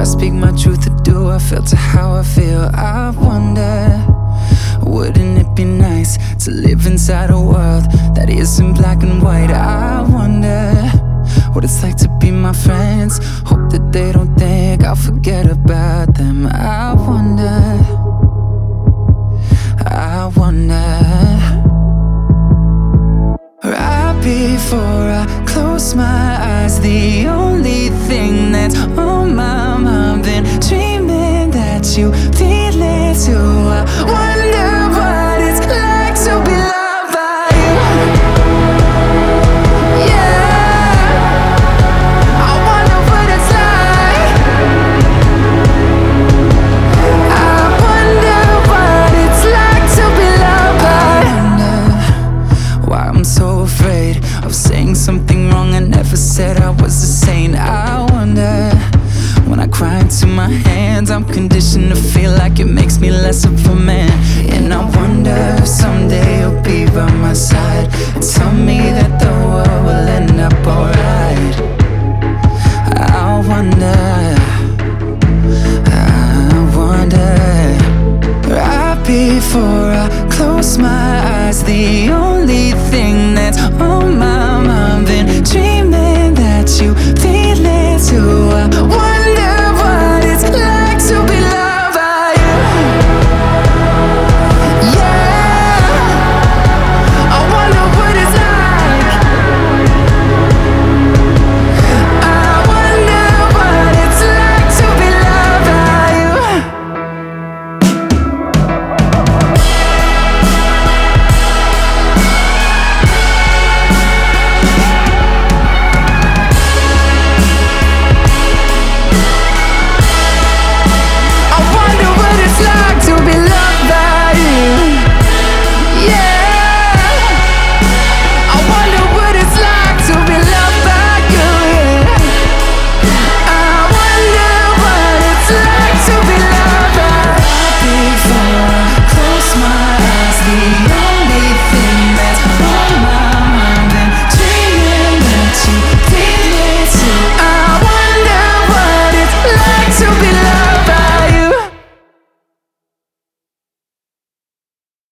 I speak my truth or do I filter how I feel? I wonder, wouldn't it be nice to live inside a world that isn't black and white? I wonder what it's like to be my friends. Hope that they don't think I'll forget about them. I wonder, I wonder. Right before I close my eyes, the only thing that's on my mind, been dreaming that you feel it too. I wonder what it's like to be loved by you. Yeah, I wonder what it's like. I wonder what it's like to be loved by you. I wonder why I'm so afraid of saying something wrong I never said I was a saint. I wonder, when I cry into my hands, I'm conditioned to feel like it makes me less of a man. And I wonder if someday you'll be by my side and tell me